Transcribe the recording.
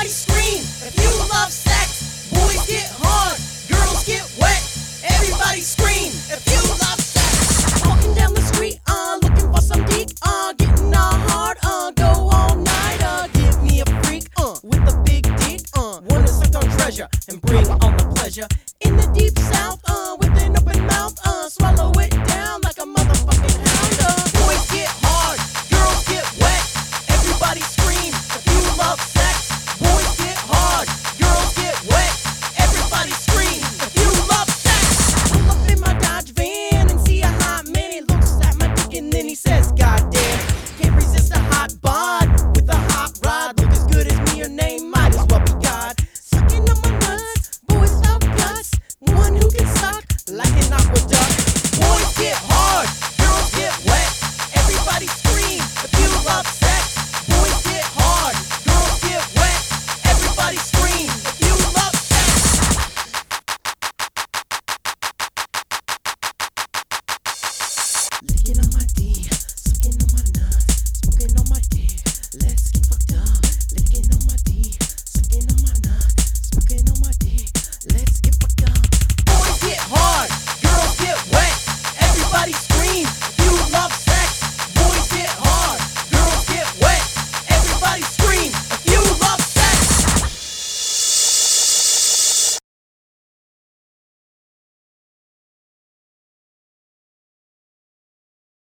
Everybody scream if you love sex. Boys get hard, girls get wet. Everybody scream if you love sex. Walking down the street, looking for some geek, getting all hard, go all night, give me a freak, with a big dick, wanna suck on treasure and bring on the pleasure. In the deep south, with an open mouth, swallow it down like a motherfucking hound. Boys get hard, girls get wet. Everybody scream if you love sex. Boys get hard, girls get wet. Everybody scream if you love sex. Pull up in my Dodge van and see a hot man. He looks at my dick and then he says, "Goddamn, can't resist a hot bum."